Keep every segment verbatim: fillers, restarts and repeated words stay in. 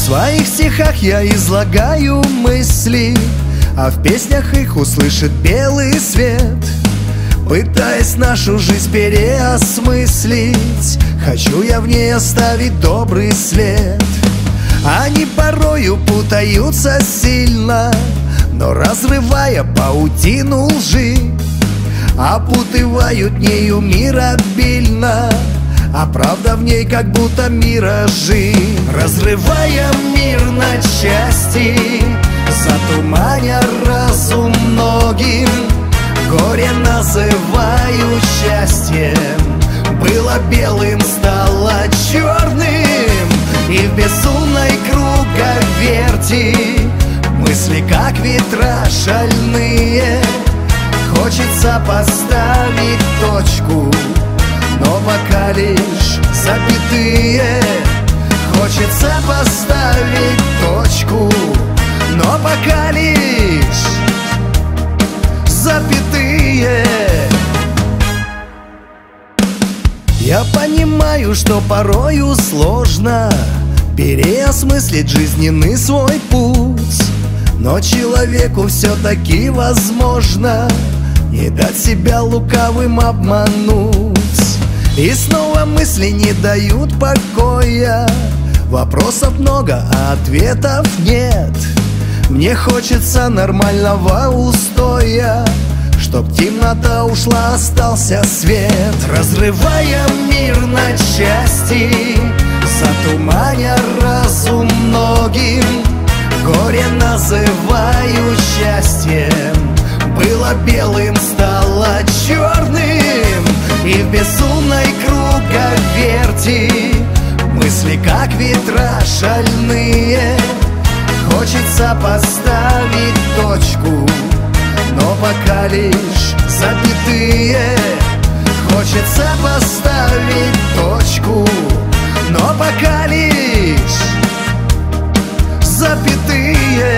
В своих стихах я излагаю мысли, а в песнях их услышит белый свет. Пытаясь нашу жизнь переосмыслить, хочу я в ней оставить добрый след. Они порою путаются сильно, но разрывая паутину лжи, опутывают нею мир обильно, а правда в ней как будто миражи. Разрывая мир на части, затуманя разум многим, горе называю счастьем. Было белым, стало черным, и в безумной круговерти мысли как ветра шальные. Хочется поставить точку, но пока лишь запятые. Хочется поставить точку, но пока лишь запятые. Я понимаю, что порою сложно переосмыслить жизненный свой путь, но человеку все-таки возможно не дать себя лукавым обмануть. И снова мысли не дают покоя, вопросов много, а ответов нет. Мне хочется нормального устоя, чтоб темнота ушла, остался свет. Разрывая мир на части, затуманя разум многим, горе называю счастьем. Было белым, стало черным, и в безумной круговерти мысли как ветра шальные. Хочется поставить точку, но пока лишь запятые. Хочется поставить точку, но пока лишь запятые.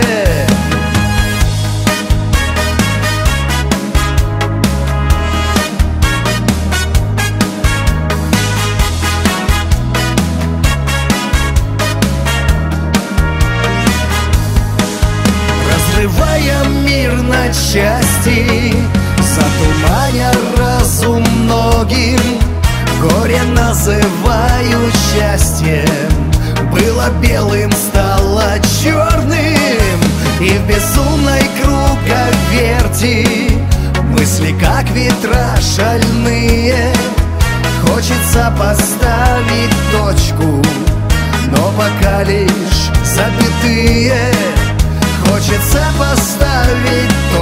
Разрывая мир на части, затуманя разум многим, горе называю счастьем. Было белым, стало черным, и в безумной круговерти мысли как ветра шальные. Хочется поставить точку, но пока лишь запятые. Хочется поставить